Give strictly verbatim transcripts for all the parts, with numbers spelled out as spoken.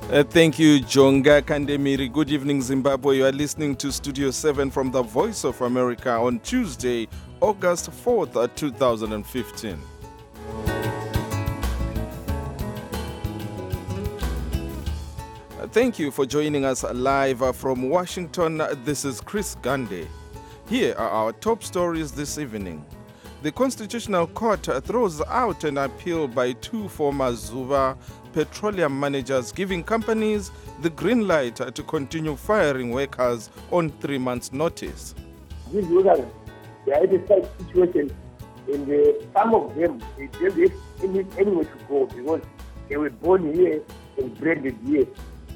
Uh, thank you, Jonga Kandemiri. Good evening, Zimbabwe. You are listening to Studio seven from the Voice of America on Tuesday, August fourth, uh, two thousand fifteen. Uh, Thank you for joining us live uh, from Washington. Uh, This is Chris Gande. Here are our top stories this evening. The Constitutional Court uh, throws out an appeal by two former Zuba petroleum managers, giving companies the green light uh, to continue firing workers on three months' notice. These workers, they are in a tight situation, and uh, some of them, they don't have any, anywhere to go because they were born here and bred here.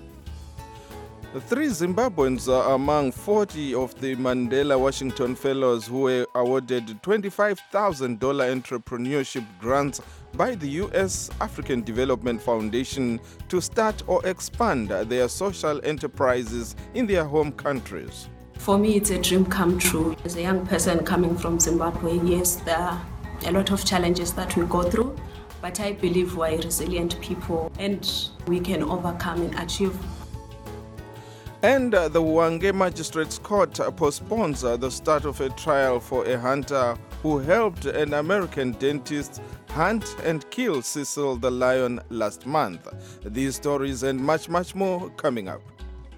Three Zimbabweans are among forty of the Mandela Washington Fellows who were awarded twenty-five thousand dollars entrepreneurship grants by the U S African Development Foundation to start or expand their social enterprises in their home countries. For me, it's a dream come true. As a young person coming from Zimbabwe, yes, there are a lot of challenges that we go through, but I believe we're resilient people and we can overcome and achieve. And uh, the Hwange Magistrates Court uh, postpones uh, the start of a trial for a hunter who helped an American dentist hunt and kill Cecil the lion last month. These stories and much, much more coming up.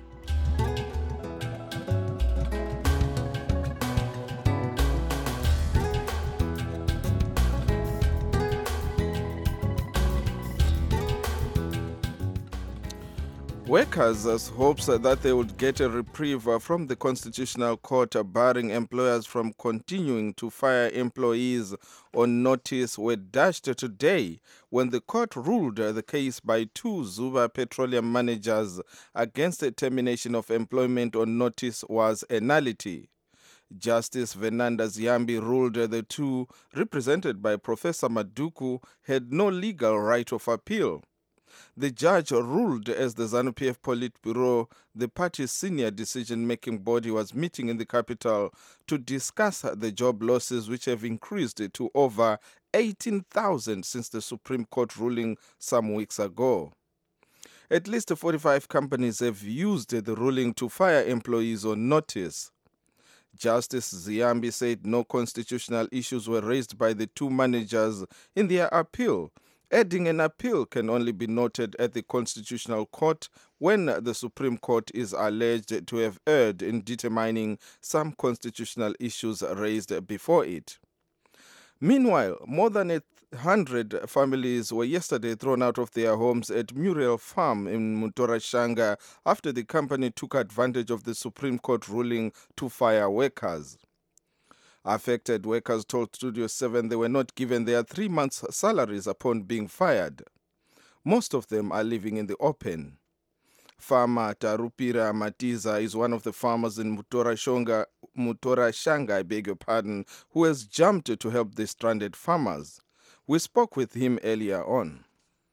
Workers uh, hopes uh, that they would get a reprieve uh, from the Constitutional Court uh, barring employers from continuing to fire employees on notice were dashed today when the court ruled uh, the case by two Zuba petroleum managers against the termination of employment on notice was a nullity. Justice Venanda Ziyambi ruled uh, the two, represented by Professor Maduku, had no legal right of appeal. The judge ruled as the ZANU-P F Politburo, the party's senior decision-making body, was meeting in the capital to discuss the job losses, which have increased to over eighteen thousand since the Supreme Court ruling some weeks ago. At least forty-five companies have used the ruling to fire employees on notice. Justice Ziyambi said no constitutional issues were raised by the two managers in their appeal, adding an appeal can only be noted at the Constitutional Court when the Supreme Court is alleged to have erred in determining some constitutional issues raised before it. Meanwhile, more than a hundred families were yesterday thrown out of their homes at Muriel Farm in Mutorashanga after the company took advantage of the Supreme Court ruling to fire workers. Affected workers told Studio seven they were not given their three months' salaries upon being fired. Most of them are living in the open. Farmer Tarupira Matiza is one of the farmers in Mutorashanga, Mutorashanga, I beg your pardon, who has jumped to help the stranded farmers. We spoke with him earlier on.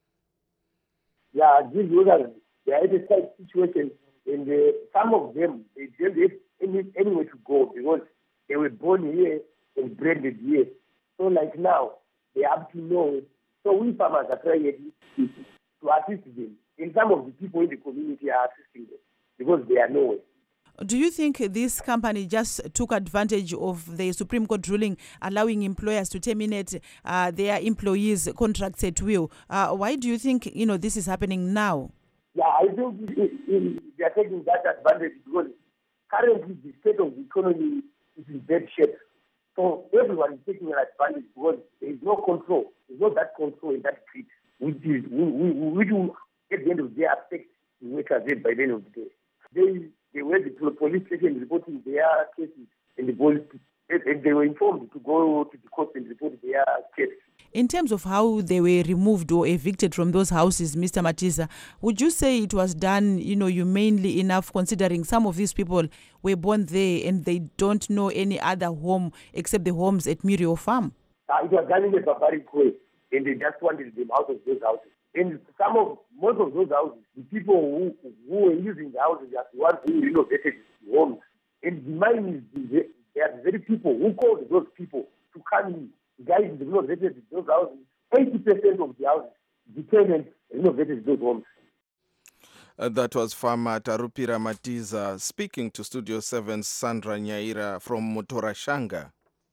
Yeah, these workers, they are in a tight situation, and uh, some of them, they don't have any, anywhere to go because they were born here and bred here. So like now, they have to know. So we farmers are trying to to assist them. And some of the people in the community are assisting them because they are nowhere. Do you think this company just took advantage of the Supreme Court ruling allowing employers to terminate uh, their employees' contracts at will? Uh, why do you think you know this is happening now? Yeah, I think it, it, they are taking that advantage because currently the state of the economy is in bad shape. So everyone is taking an advantage because there is no control. There is no that control in that street, which is which will at the end of the day affect the workers by the end of the day. They they were the police station reporting their cases, and the police and they were informed to go to the court and report their case. In terms of how they were removed or evicted from those houses, Mister Matiza, would you say it was done, you know, humanely enough, considering some of these people were born there and they don't know any other home except the homes at Muriel Farm? Uh, it was done in a barbaric way, and they just wanted them out of those houses. And some of most of those houses, the people who who were using the houses are the ones who renovated the homes. And the mind is the, they are the very people who called those people to come in. The guys renovated those houses. eighty percent of the houses, the tenants renovated those homes. Uh, that was farmer Tarupira Matiza speaking to Studio seven's Sandra Nyaira from Mutorashanga.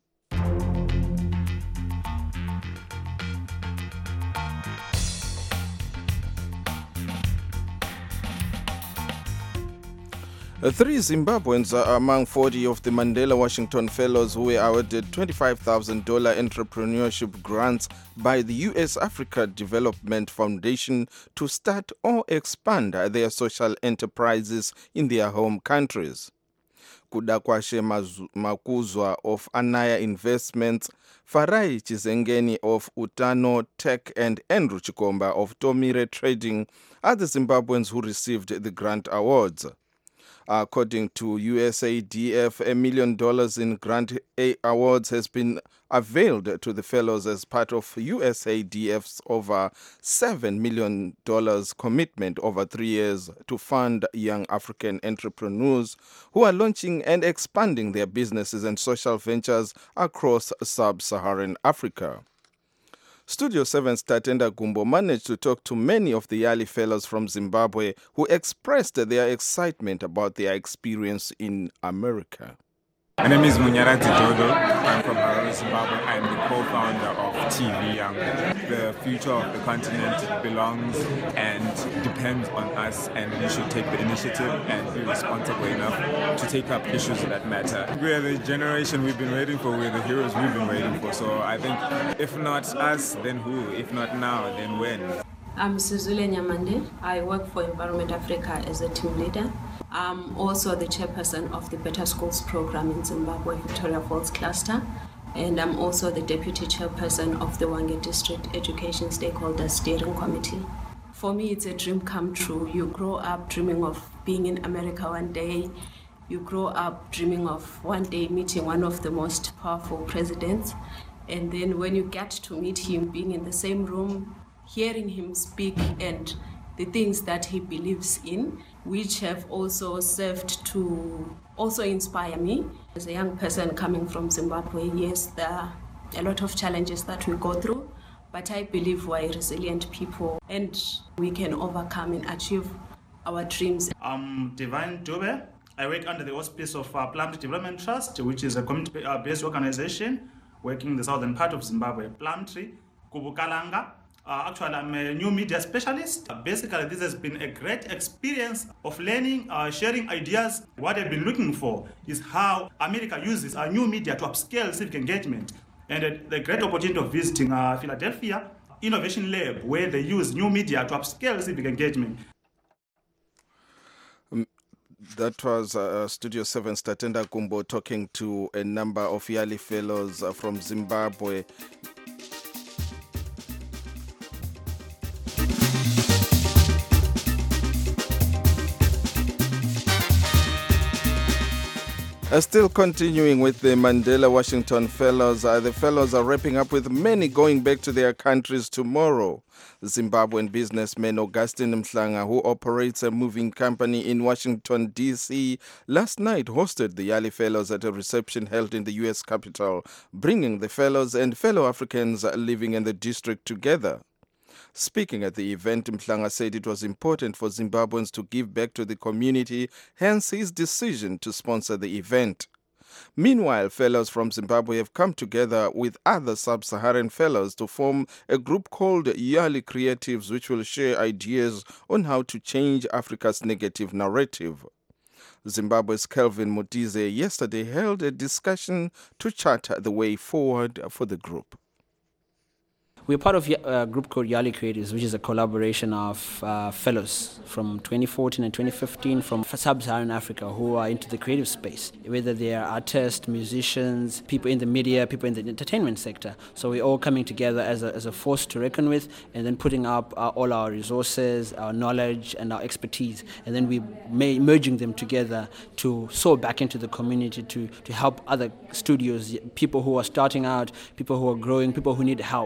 Uh, Three Zimbabweans are among forty of the Mandela Washington Fellows who were awarded twenty-five thousand dollars entrepreneurship grants by the U S Africa Development Foundation to start or expand their social enterprises in their home countries. Kudakwashe Makuzwa of Anaya Investments, Farai Chizengeni of Utano Tech, and Andrew Chikomba of Tomire Trading are the Zimbabweans who received the grant awards. According to U S A D F, a million dollars in grant awards has been availed to the fellows as part of U S A D F's over seven million dollars commitment over three years to fund young African entrepreneurs who are launching and expanding their businesses and social ventures across sub-Saharan Africa. Studio seven's Tatenda Gumbo managed to talk to many of the Yali fellows from Zimbabwe who expressed their excitement about their experience in America. My name is Munyara Dodo. I'm from Harare, Zimbabwe. I'm the co-founder of T V Young. The future of the continent belongs and depends on us, and we should take the initiative and be responsible enough to take up issues that matter. We are the generation we've been waiting for. We're the heroes we've been waiting for. So I think if not us, then who? If not now, then when? I'm Sizule Nyamande. I work for Environment Africa as a team leader. I'm also the chairperson of the Better Schools program in Zimbabwe, Victoria Falls cluster. And I'm also the deputy chairperson of the Hwange District Education Stakeholder Steering Committee. For me, it's a dream come true. You grow up dreaming of being in America one day. You grow up dreaming of one day meeting one of the most powerful presidents. And then when you get to meet him, being in the same room, hearing him speak and the things that he believes in, which have also served to also inspire me. As a young person coming from Zimbabwe, yes, there are a lot of challenges that we go through, but I believe we're resilient people and we can overcome and achieve our dreams. I'm Divine Dube. I work under the auspice of uh, Plumtree Development Trust, which is a community-based organization working in the southern part of Zimbabwe. Plumtree, Kubukalanga. Uh, actually, I'm a new media specialist. Uh, basically, this has been a great experience of learning, uh, sharing ideas. What I've been looking for is how America uses our new media to upscale civic engagement. And uh, the great opportunity of visiting uh, Philadelphia Innovation Lab, where they use new media to upscale civic engagement. Um, that was uh, Studio seven's Tatenda Gumbo talking to a number of Yali fellows uh, from Zimbabwe. Uh, still continuing with the Mandela Washington Fellows, uh, the fellows are wrapping up with many going back to their countries tomorrow. The Zimbabwean businessman Augustine Mhlanga, who operates a moving company in Washington, D C, last night hosted the Yali Fellows at a reception held in the U S capital, bringing the fellows and fellow Africans living in the district together. Speaking at the event, Mhlanga said it was important for Zimbabweans to give back to the community, hence his decision to sponsor the event. Meanwhile, fellows from Zimbabwe have come together with other sub-Saharan fellows to form a group called Yali Creatives, which will share ideas on how to change Africa's negative narrative. Zimbabwe's Kelvin Mutize yesterday held a discussion to chart the way forward for the group. We're part of a group called Yali Creatives, which is a collaboration of uh, fellows from twenty fourteen and twenty fifteen from sub-Saharan Africa who are into the creative space, whether they are artists, musicians, people in the media, people in the entertainment sector. So we're all coming together as a, as a force to reckon with, and then putting up uh, all our resources, our knowledge, and our expertise, and then we may merging them together to sow back into the community to, to help other studios, people who are starting out, people who are growing, people who need help, so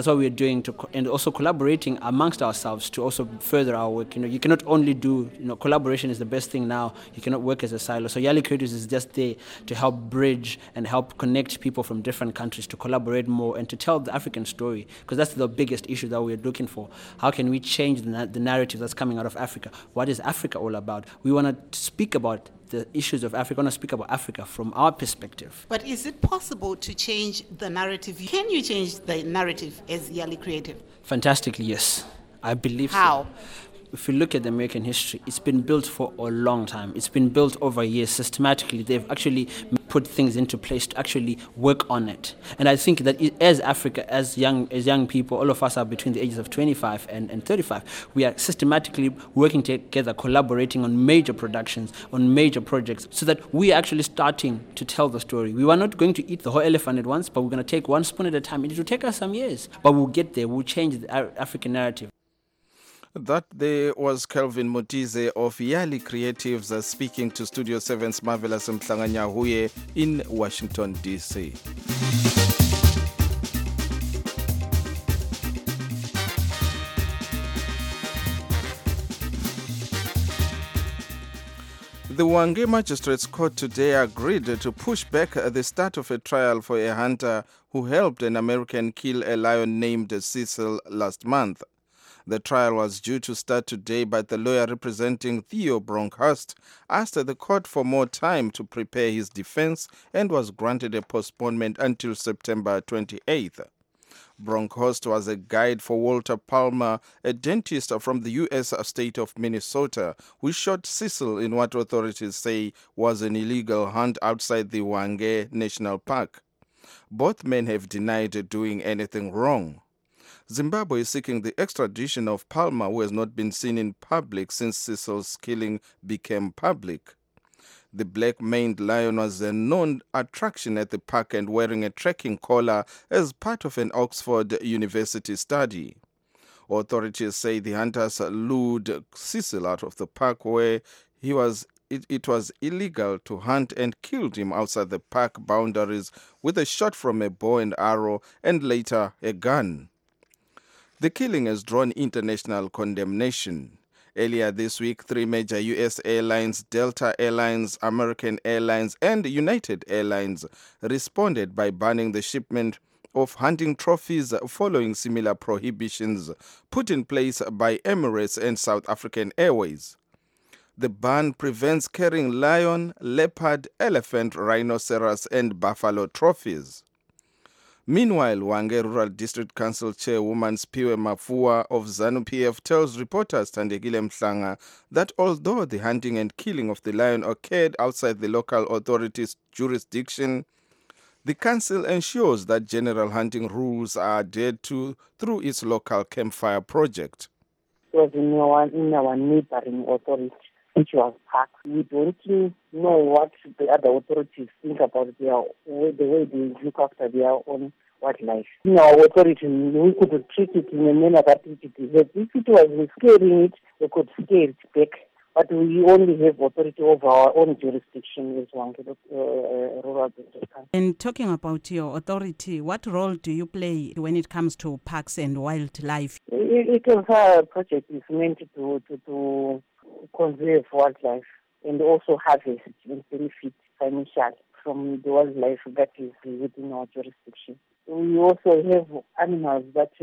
that's what we're doing, to co- and also collaborating amongst ourselves to also further our work. You know, you cannot only do, you know, collaboration is the best thing now. You cannot work as a silo. So Yali Creatives is just there to help bridge and help connect people from different countries to collaborate more and to tell the African story, because that's the biggest issue that we're looking for. How can we change the, na- the narrative that's coming out of Africa? What is Africa all about? We want to speak about the issues of Africa. We want to speak about Africa from our perspective. But is it possible to change the narrative? Can you change the narrative as Yali Creative? Fantastically, yes. I believe How? so. If you look at the American history, it's been built for a long time. It's been built over years systematically. They've actually put things into place to actually work on it. And I think that as Africa, as young as young people, all of us are between the ages of twenty-five and, and thirty-five, we are systematically working together, collaborating on major productions, on major projects, so that we are actually starting to tell the story. We are not going to eat the whole elephant at once, but we're going to take one spoon at a time. It will take us some years, but we'll get there. We'll change the African narrative. That there was Kelvin Motize of Yali Creatives uh, speaking to Studio seven's Marvelous Mhlanganyahuye in Washington, D C. The Hwange Magistrates Court today agreed to push back the start of a trial for a hunter who helped an American kill a lion named Cecil last month. The trial was due to start today, but the lawyer representing Theo Bronkhorst asked the court for more time to prepare his defense and was granted a postponement until September twenty-eighth. Bronkhorst was a guide for Walter Palmer, a dentist from the U S state of Minnesota, who shot Cecil in what authorities say was an illegal hunt outside the Hwange National Park. Both men have denied doing anything wrong. Zimbabwe is seeking the extradition of Palmer, who has not been seen in public since Cecil's killing became public. The black-maned lion was a known attraction at the park and wearing a trekking collar as part of an Oxford University study. Authorities say the hunters lured Cecil out of the park where he was It, it was illegal to hunt and killed him outside the park boundaries with a shot from a bow and arrow and later a gun. The killing has drawn international condemnation. Earlier this week, three major U S airlines, Delta Airlines, American Airlines, and United Airlines, responded by banning the shipment of hunting trophies following similar prohibitions put in place by Emirates and South African Airways. The ban prevents carrying lion, leopard, elephant, rhinoceros, and buffalo trophies. Meanwhile, Hwange Rural District Council Chairwoman Spiwe Mafua of ZANU-P F tells reporters Thandekile Mhlanga that although the hunting and killing of the lion occurred outside the local authorities' jurisdiction, the council ensures that general hunting rules are adhered to through its local campfire project. It was in our, in our neighboring authority, which was park. We don't know what the other authorities think about their the way they look after their own wildlife. In our authority, we could treat it in a manner that it deserves. If it was scaring it, we could scare it back. But we only have authority over our own jurisdiction as one uh, rural district. And talking about your authority, what role do you play when it comes to parks and wildlife? It, it was a project is meant to, to, to conserve wildlife and also harvest and benefit financially from the wildlife that is within our jurisdiction. We also have animals that,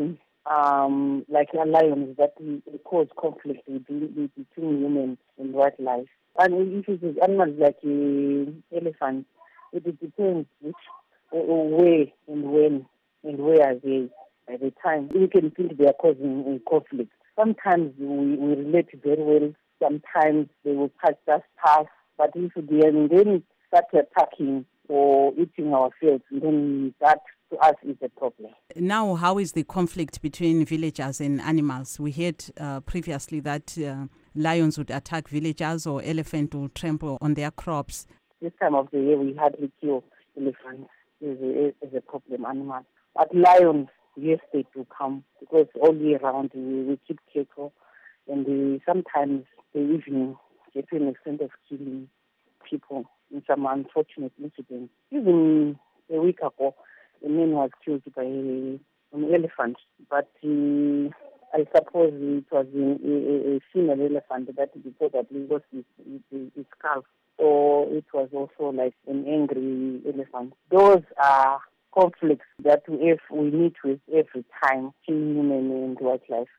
um, like lions, that cause conflict between, between humans and wildlife. And if it is animals like uh, elephants, it depends which, uh, where and when and where are they at the time. We can think they are causing a conflict. Sometimes we, we relate very well. Sometimes they will pass us past, but if they then start attacking or eating our fields, then that to us is a problem. Now, how is the conflict between villagers and animals? We heard uh, previously that uh, lions would attack villagers or elephants would trample on their crops. This time of the year, we hardly kill elephants as a, as a problem animal. But lions, yes, they do come because all year round we, we keep cattle, and we, sometimes they even get to an extent of killing people in some unfortunate incidents. Even a week ago, a man was killed by an elephant, but uh, I suppose it was a, a, a female elephant that he probably lost his, his, his calf. So it was also like an angry elephant. Those are conflicts that we, if we meet with every time, human and wildlife.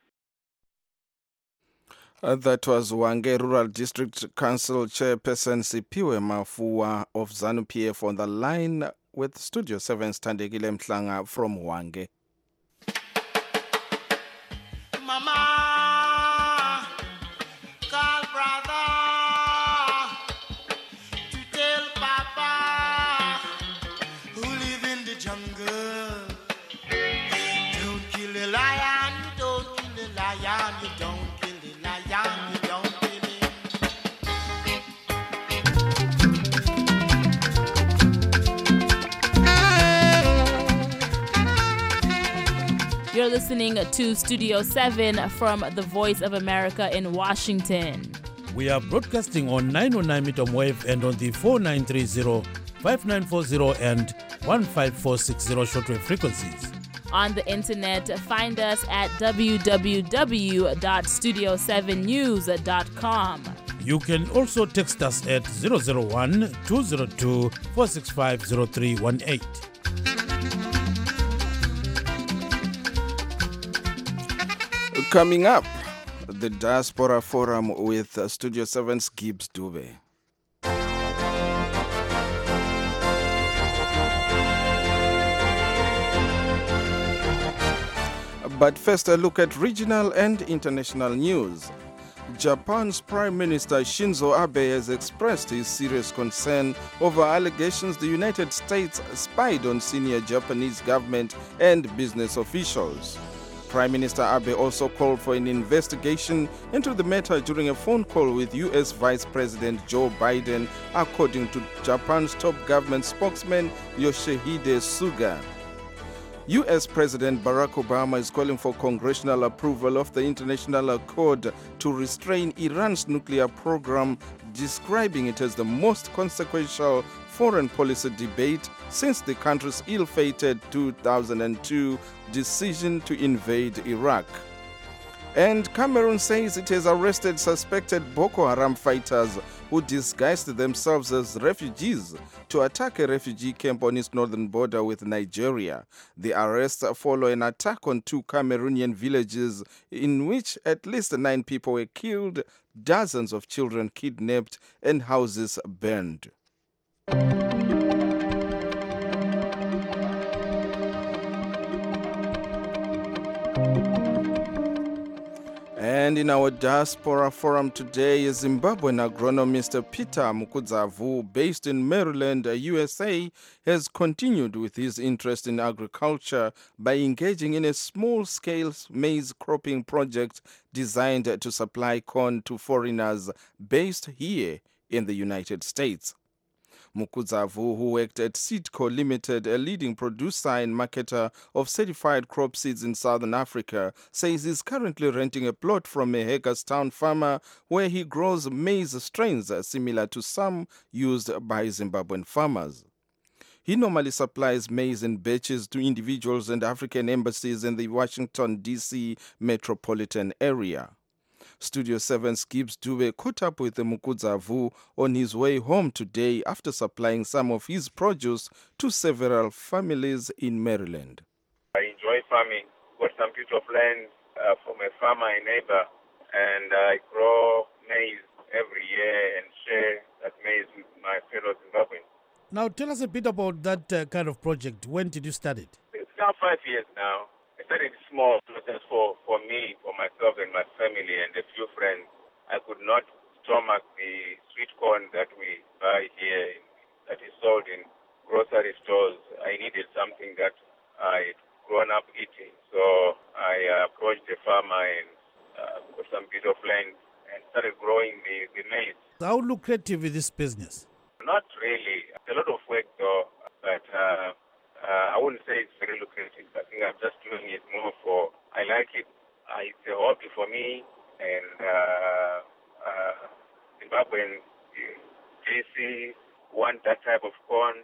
Uh, that was Hwange Rural District Council Chairperson Sipiwe Mafua of ZANU-P F on the line with Studio seven Standekile Mhlanga from Hwange. Mama, call brother to tell Papa who live in the jungle. Don't kill the lion, you don't kill the lion, you don't kill the lion, you don't kill him. You're listening to Studio seven from the Voice of America in Washington. We are broadcasting on nine oh nine meter wave and on the four nine three zero, five nine four zero and one five four six zero shortwave frequencies. On the internet, find us at w w w dot studio seven news dot com. You can also text us at zero zero one, two zero two, four six five zero three one eight. Coming up, the Diaspora Forum with uh, Studio seven's Gibbs Dube. But first, a look at regional and international news. Japan's Prime Minister Shinzo Abe has expressed his serious concern over allegations the United States spied on senior Japanese government and business officials. Prime Minister Abe also called for an investigation into the matter during a phone call with U S Vice President Joe Biden, according to Japan's top government spokesman Yoshihide Suga. U S President Barack Obama is calling for congressional approval of the international accord to restrain Iran's nuclear program, describing it as the most consequential foreign policy debate since the country's ill-fated two thousand two decision to invade Iraq. And Cameroon says it has arrested suspected Boko Haram fighters who disguised themselves as refugees to attack a refugee camp on its northern border with Nigeria. The arrests follow an attack on two Cameroonian villages in which at least nine people were killed, dozens of children kidnapped, and houses burned. And in our Diaspora Forum today, Zimbabwean agronomist Peter Mukudzavu, based in Maryland, U S A, has continued with his interest in agriculture by engaging in a small-scale maize cropping project designed to supply corn to foreigners based here in the United States. Mukudzavu, who worked at Seedco Limited, a leading producer and marketer of certified crop seeds in Southern Africa, says he's currently renting a plot from a Hagerstown farmer where he grows maize strains similar to some used by Zimbabwean farmers. He normally supplies maize in batches to individuals and African embassies in the Washington, D C metropolitan area. Studio seven's Gibbs Dube caught up with Mukudzavu on his way home today after supplying some of his produce to several families in Maryland. I enjoy farming. Got some piece of land uh, from a farmer, a neighbor, and I grow maize every year and share that maize with my fellow Zimbabweans. Now tell us a bit about that uh, kind of project. When did you start it? It's now five years now. I started small, just for, for me, for myself and my family and a few friends. I could not stomach the sweet corn that we buy here, that is sold in grocery stores. I needed something that I'd grown up eating. So I uh, approached the farmer and uh, got some bit of land and started growing the, the maize. How lucrative is this business? Not really. It's a lot of work though, but uh, Uh, I wouldn't say it's very lucrative. I think I'm just doing it more for, I like it. Uh, it's a hobby for me. And uh, uh, Zimbabwean J C want that type of corn.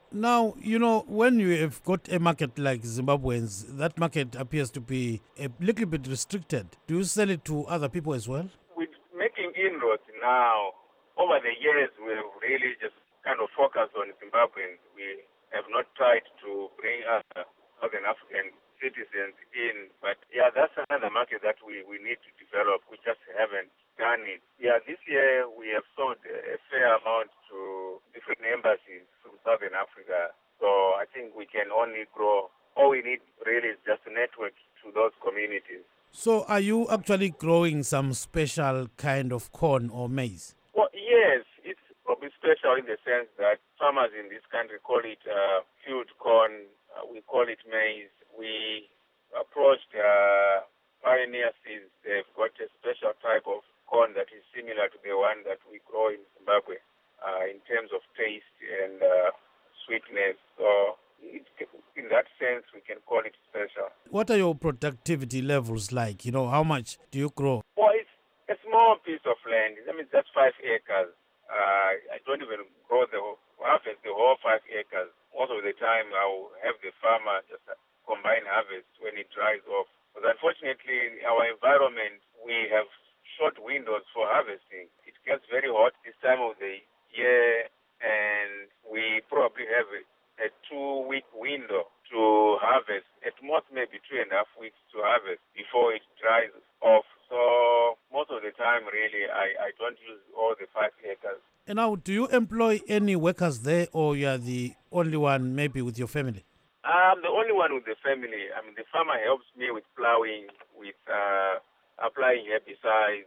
Now, you know, when you have got a market like Zimbabweans, that market appears to be a little bit restricted. Do you sell it to other people as well? With making inroads now, over the years, we've really just kind of focused on Zimbabweans. We have not tried to bring other Southern African citizens in. But yeah, that's another market that we, we need to develop. We just haven't done it. Yeah, this year we have sold a fair amount to different embassies from Southern Africa. So I think we can only grow. All we need really is just a network to those communities. So are you actually growing some special kind of corn or maize? Well, yes, it's probably special in the sense that farmers in this country call it uh, field corn. Uh, we call it maize. We approached uh, Pioneer Seeds. They've got a special type of corn that is similar to the one that we grow in Zimbabwe uh, in terms of taste and uh, sweetness. So it, in that sense, we can call it special. What are your productivity levels like? You know, how much do you grow? Well, it's a small piece of land. I mean, that's five acres. Uh, I don't even grow the whole, harvest the whole five acres. Most of the time, I'll have the farmer just combine harvest when it dries off. But unfortunately, in our environment, we have short windows for harvesting. It gets very hot this time of the year, and we probably have a, a two-week window to harvest. At most, maybe two and a half weeks to harvest before it dries off. So most of the time, really, I, I don't use all the five acres. And now, do you employ any workers there, or you are the only one maybe with your family? I'm the only one with the family. I mean, the farmer helps me with plowing, with uh, applying herbicides,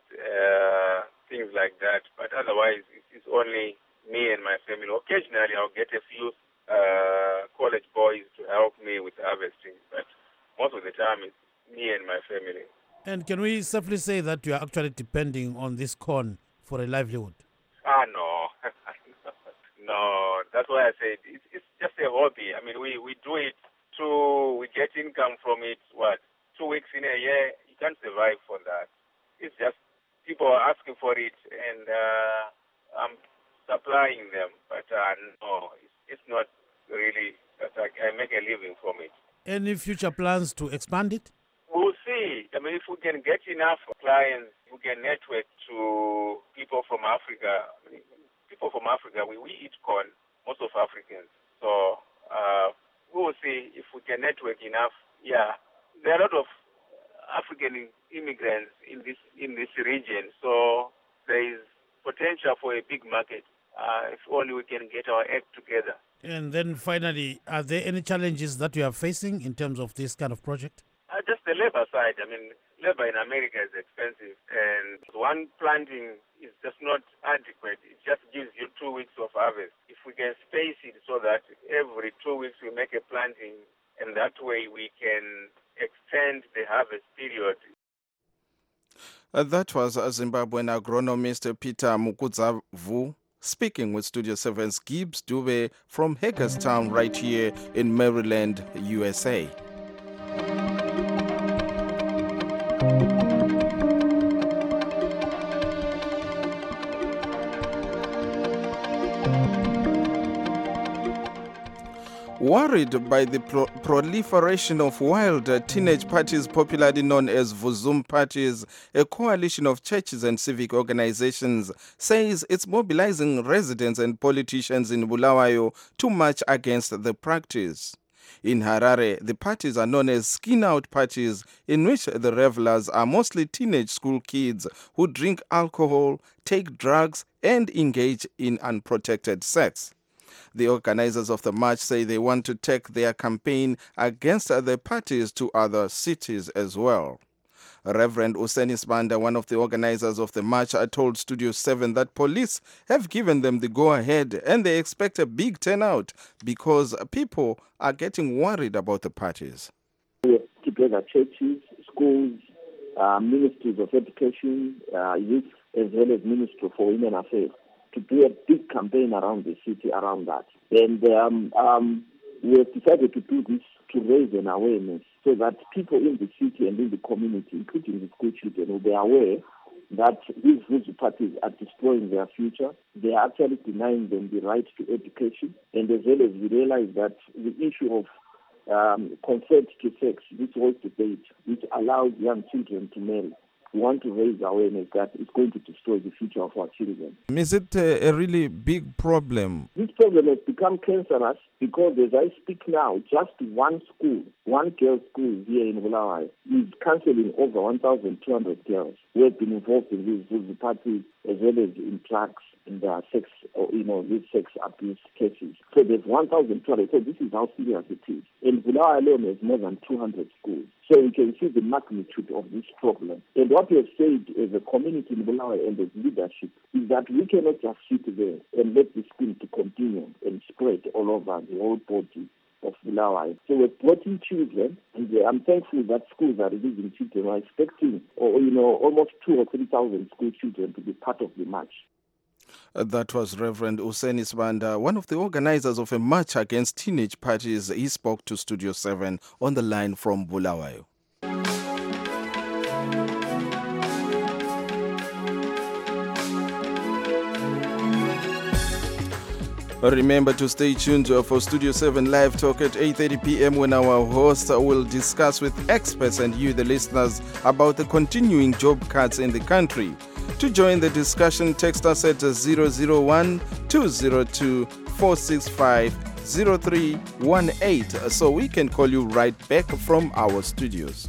uh, things like that. But otherwise, it's only me and my family. Occasionally, I'll get a few uh, college boys to help me with harvesting. But most of the time, it's me and my family. And can we safely say that you are actually depending on this corn for a livelihood? Ah, no. No, that's why I said it's, it's just a hobby. I mean, we, we do it to, we get income from it, what, two weeks in a year? You can't survive for that. It's just people are asking for it, and uh, I'm supplying them. But uh, no, it's, it's not really that I, I make a living from it. Any future plans to expand it? We'll see. I mean, if we can get enough clients, we can network to people from Africa. I mean, people from Africa, we, we eat corn, most of Africans. So uh, we will see if we can network enough. Yeah, there are a lot of African immigrants in this in this region. So there is potential for a big market uh, if only we can get our act together. And then finally, are there any challenges that you are facing in terms of this kind of project? Uh, just the labor side. I mean, labor in America is expensive, and one planting is just not adequate. It just gives you two weeks of harvest. If we can space it so that every two weeks we make a planting, and that way we can extend the harvest period. Uh, that was a Zimbabwean agronomist Peter Mukudzavu speaking with Studio seven's Gibbs Dube from Hagerstown right here in Maryland, U S A. Worried by the pro- proliferation of wild uh, teenage parties popularly known as Vuzum parties, a coalition of churches and civic organizations says it's mobilizing residents and politicians in Bulawayo to march against the practice. In Harare, the parties are known as skin-out parties, in which the revelers are mostly teenage school kids who drink alcohol, take drugs, and engage in unprotected sex. The organizers of the march say they want to take their campaign against the parties to other cities as well. Reverend Useni Sbanda, one of the organizers of the march, told Studio seven that police have given them the go-ahead and they expect a big turnout because people are getting worried about the parties. We have together churches, schools, uh, ministries of education, uh, youth, as well as Ministry for Women Affairs, to do a big campaign around the city around that. And um, um, we have decided to do this to raise an awareness so that people in the city and in the community, including the school children, will be aware that these Zuzu parties are destroying their future. They are actually denying them the right to education. And as well as we realize that the issue of um, consent to sex, this whole debate, which allows young children to marry, we want to raise awareness that it's going to destroy the future of our children. Is it a, a really big problem? This problem has become cancerous because as I speak now, just one school, one girls' school here in Bulawayo is counseling over one thousand two hundred girls who have been involved in these Zuzu parties as well as in drugs and uh, sex, or, you know, these sex abuse cases. So there's one thousand two hundred. So this is how serious it is. And Bulawayo alone has more than two hundred schools. So we can see the magnitude of this problem. And what we have said as a community in Bulawayo and as leadership is that we cannot just sit there and let this thing to continue and spread all over the whole body of Bulawayo. So we're supporting children, and I'm thankful that schools are releasing children. We're expecting, or you know, almost two or three thousand school children to be part of the march. Uh, that was Reverend Useni Sibanda, one of the organizers of a march against teenage parties. He spoke to Studio seven on the line from Bulawayo. Remember to stay tuned for Studio seven Live Talk at eight thirty p.m. when our host will discuss with experts and you, the listeners, about the continuing job cuts in the country. To join the discussion, text us at zero zero one, two zero two, four six five, zero three one eight so we can call you right back from our studios.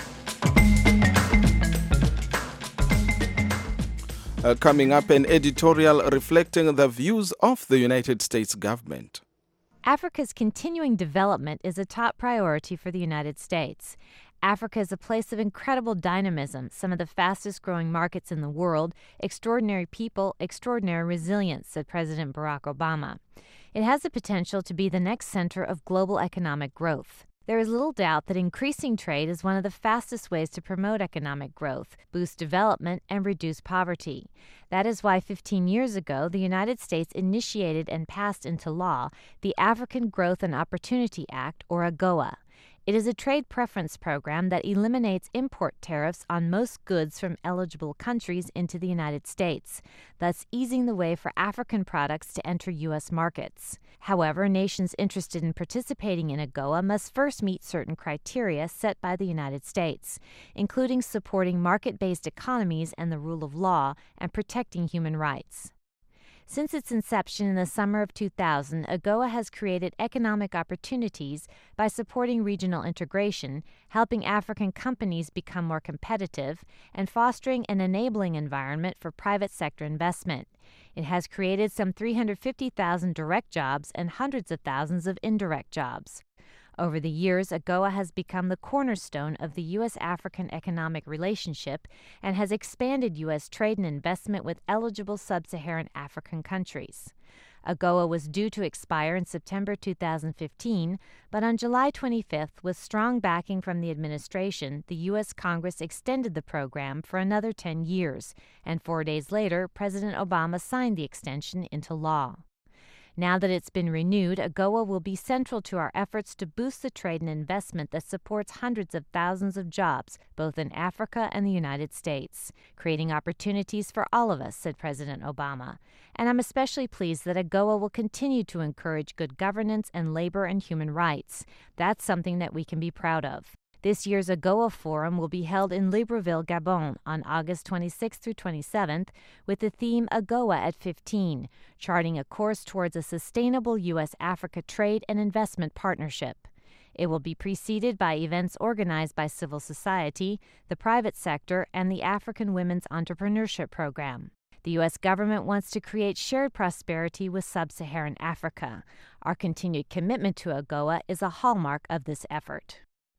Uh, coming up, an editorial reflecting the views of the United States government. Africa's continuing development is a top priority for the United States. Africa is a place of incredible dynamism, some of the fastest growing markets in the world, extraordinary people, extraordinary resilience, said President Barack Obama. It has the potential to be the next center of global economic growth. There is little doubt that increasing trade is one of the fastest ways to promote economic growth, boost development, and reduce poverty. That is why fifteen years ago, the United States initiated and passed into law the African Growth and Opportunity Act, or AGOA. It is a trade preference program that eliminates import tariffs on most goods from eligible countries into the United States, thus easing the way for African products to enter U S markets. However, nations interested in participating in AGOA must first meet certain criteria set by the United States, including supporting market-based economies and the rule of law and protecting human rights. Since its inception in the summer of two thousand, AGOA has created economic opportunities by supporting regional integration, helping African companies become more competitive, and fostering an enabling environment for private sector investment. It has created some three hundred fifty thousand direct jobs and hundreds of thousands of indirect jobs. Over the years, AGOA has become the cornerstone of the U S-African economic relationship and has expanded U S trade and investment with eligible sub-Saharan African countries. AGOA was due to expire in September two thousand fifteen, but on July twenty-fifth, with strong backing from the administration, the U S Congress extended the program for another ten years, and four days later, President Obama signed the extension into law. Now that it's been renewed, AGOA will be central to our efforts to boost the trade and investment that supports hundreds of thousands of jobs, both in Africa and the United States, creating opportunities for all of us, said President Obama. And I'm especially pleased that AGOA will continue to encourage good governance and labor and human rights. That's something that we can be proud of. This year's AGOA Forum will be held in Libreville, Gabon, on August twenty-sixth through twenty-seventh, with the theme AGOA at fifteen, charting a course towards a sustainable U S-Africa trade and investment partnership. It will be preceded by events organized by civil society, the private sector, and the African Women's Entrepreneurship Program. The U S government wants to create shared prosperity with sub-Saharan Africa. Our continued commitment to AGOA is a hallmark of this effort.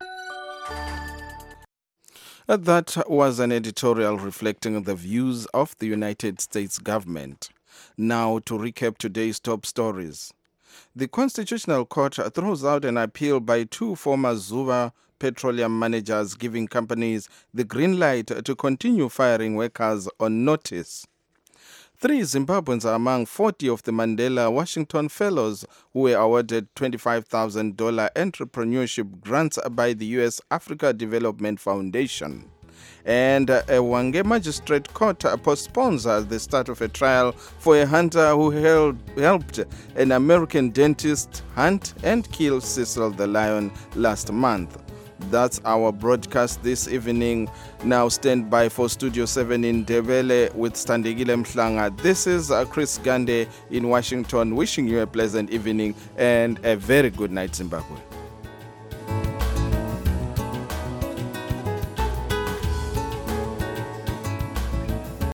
That was an editorial reflecting the views of the United States government. Now to recap today's top stories. The Constitutional Court throws out an appeal by two former Zuba petroleum managers giving companies the green light to continue firing workers on notice. Three Zimbabweans are among forty of the Mandela Washington Fellows who were awarded twenty-five thousand dollars entrepreneurship grants by the U S Africa Development Foundation. And uh, a Hwange Magistrate Court uh, postpones uh, the start of a trial for a hunter who held, helped an American dentist hunt and kill Cecil the lion last month. That's our broadcast this evening. Now stand by for Studio seven in Ndebele with Standigile Mhlanga. This is uh, Chris Gande in Washington, wishing you a pleasant evening and a very good night, Zimbabwe.